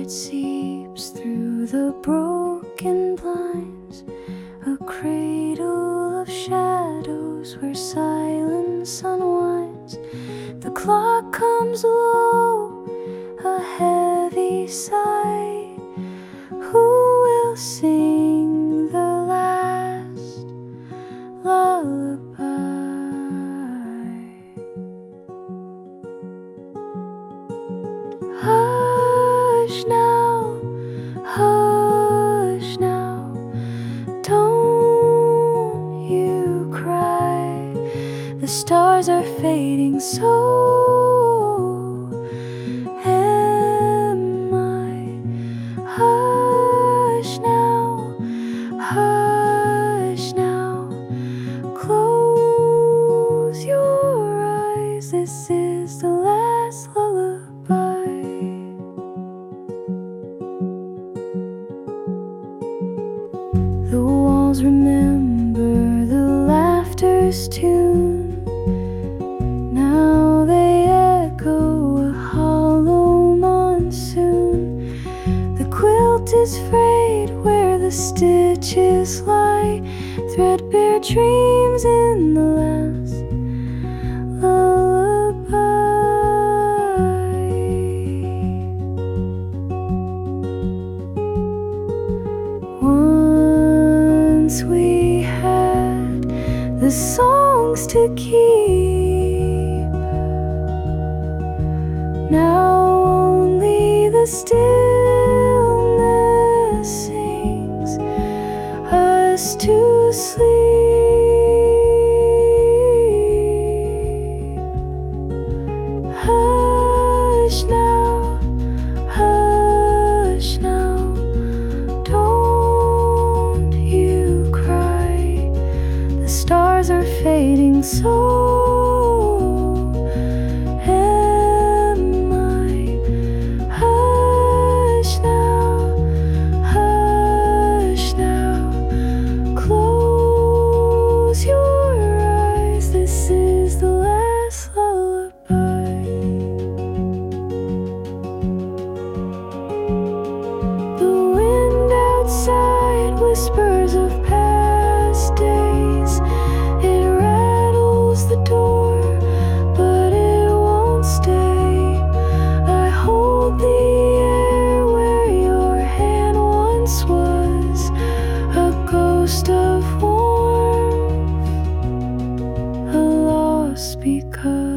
Moonlight seeps through the broken blinds, a cradle of shadows where silence unwinds. The clock comes low, a heavy sigh. Who will sing the last lullaby? Hush now, don't you cry. The stars are fading, so am I. Hush now, close your eyes. This is the last lullaby. The walls remember the laughter's tune. Now they echo a hollow monsoon. The quilt is frayed where the stitches lie, threadbare dreams in the last lullaby. Once we had the songs to keep, now only the stillness sings us to sleep. Hush now, don't you cry. The stars are fading, so am I. Hush now, close your eyes. This is the last lullaby. The wind outside whispers of past days. It rattles the door, but it won't stay. I hold the air where your hand once was, a ghost of warmth, a loss because